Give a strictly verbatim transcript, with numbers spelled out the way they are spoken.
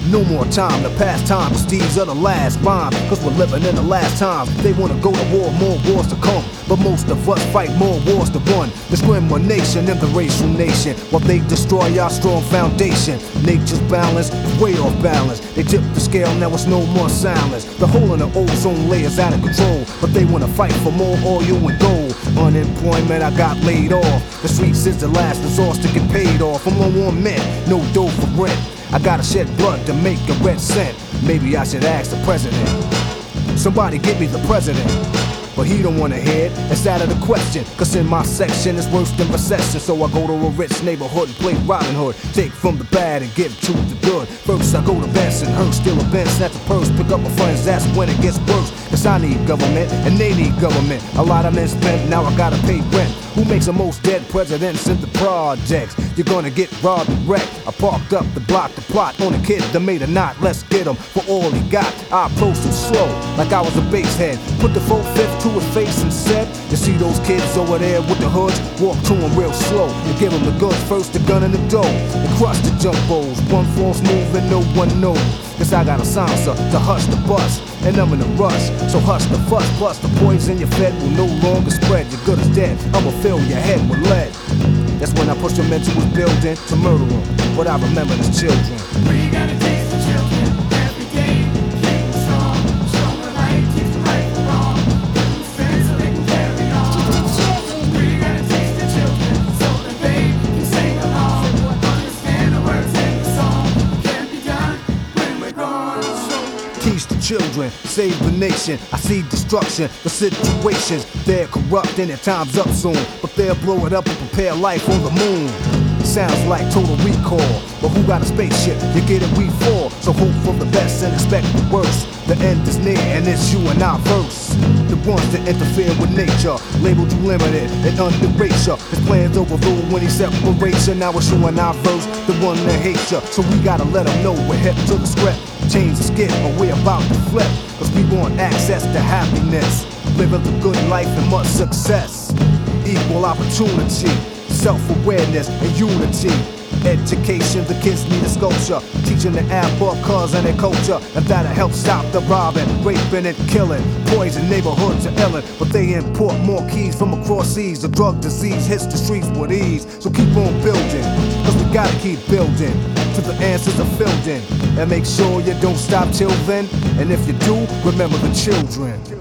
No more time to pass time, cause these are the last rhyme. Cause we're living in the last time. They wanna go to war, more wars to come. But most of us fight more wars to run. Discrimination in the racial nation, while they destroy our strong foundation. Nature's balance is way off balance. They tip the scale, now it's no more silence. The hole in the ozone layer's out of control, but they wanna fight for more oil and gold. Unemployment, I got laid off. The streets is the last resource to get paid off. I'm on one man, no dough for rent. I gotta shed blood to make a red cent. Maybe I should ask the president. Somebody give me the president. But he don't wanna hear it, it's out of the question. Cause in my section it's worse than recession. So I go to a rich neighborhood and play Robin Hood. Take from the bad and give to the good. First I go to Bensonhurst, steal a Benz, snatch a purse, pick up my friends, that's when it gets worse. Cause I need government and they need government. A lot of men spent, now I gotta pay rent. Who makes the most dead presidents in the projects? You're gonna get robbed and wrecked. I parked up the block to plot on a kid that made a knot. Let's get him for all he got. I approached him slow, like I was a base head. Put the full fifth to his face and said, you see those kids over there with the hoods? Walk to him real slow and give him the goods. First the gun and the dough, and crush the jumbos. One false move and no one knows. Cause I got a silencer to hush the bus, and I'm in a rush, so hush the fuss. Plus the poison you fed will no longer spread. You're good as dead, I'ma fill your head with lead. That's when I push them into his building to murder them. What I remember is children. We gotta teach the children every day. Keep them strong, show them the right, teach them right from wrong. Give them strength so they can carry on. We gotta teach the children so that they can sing along. Understand the words in the song. It can't be done when we're gone. Teach the children, save the nation. I see destruction, the situations. They're corrupt and their time's up soon. But they'll blow it up and prepare life on the moon. Sounds like Total Recall, but who got a spaceship? You get it, we fall. So hope for the best and expect the worst. The end is near and it's you and our verse. The ones that interfere with nature, labeled you limited and underrate ya. His plans overrule when he separates ya. Now it's you and our verse, the one that hates ya. So we gotta let them know we're hip to the script. Change the skit, but we're about to flip. Cause we want access to happiness, living the good life and much success. Equal opportunity, self-awareness and unity. Education, the kids need a sculpture. Teaching the alphabet and their culture. And that'll help stop the robbing, raping and killing. Poison neighborhoods are illin', but they import more keys from across seas. The drug disease hits the streets with ease. So keep on building, cause we gotta keep building till the answers are filled in. And make sure you don't stop till then. And if you do, remember the children.